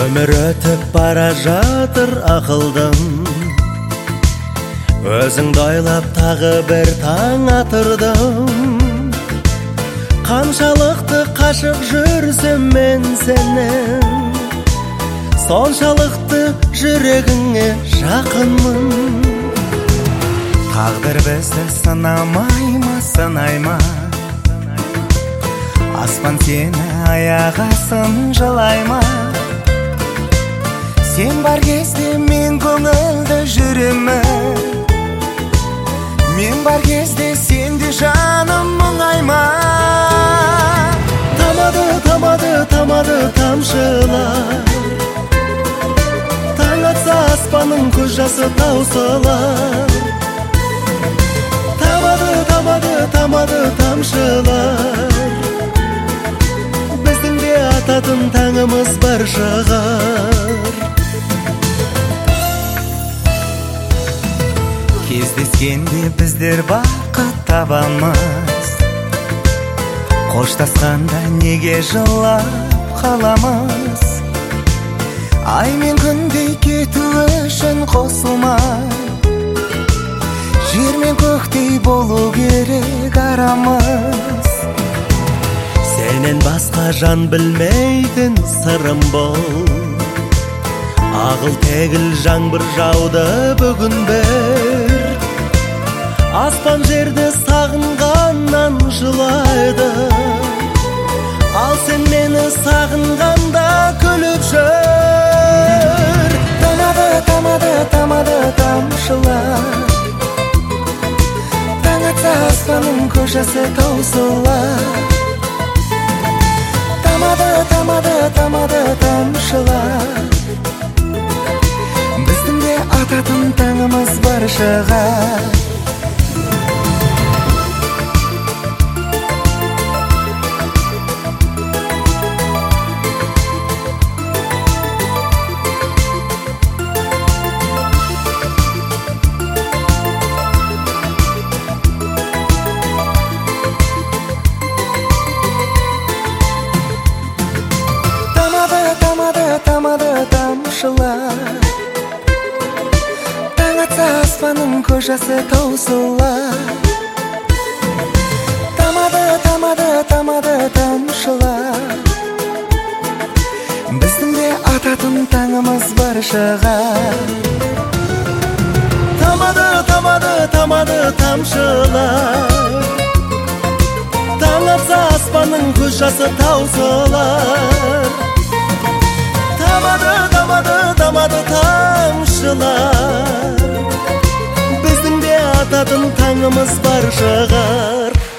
Өмір өтіп бара жатыр ақылдым, өзіңді ойлап тағы бір таң атырдым. Қаншалықты қашық жүрсем мен сенен, соншалықты жүрегіңе жақынмын. Тағдыр бізді сынамай ма, аспан сені аяғасын жылай ма? Сен бар кезде мен көңілді жүремін, мен бар кезде сенде жаным мұңайма. Тамады тамшылар, таң атса аспанның көз жасы таусылар. Тамады тамшылар, біздің де ататын таңымыз бар шығар. Кездескенде біздер бақыт табамыз, қоштасқанда неге жылап қаламыз? Ай мен күндей кету үшін қосылмай, жер мен көктей болу керек арамыз. Сенен басқа жан білмейтін сырым бол, ағыл тегіл жаңбыр жауды бүгін бір. Аспан жерді сағынғаннан жылайды, ал сен мені сағынғанда күліп жүр. Тамады тамшылар, таң атса аспанның көз жасы таусылар. Тамады тамшылар, біздің де ататын таңымыз бар шығар. Тамады тамшылар, таң атса аспанның көз жасы таусылар. Тамады тамшылар, біздің де ататын таңымыз бар шығар. Тамады тамшылар, таң атса аспанның көз жасы таусылар. Тамады тамшылар, біздің де ататын таңымыз бар шығар.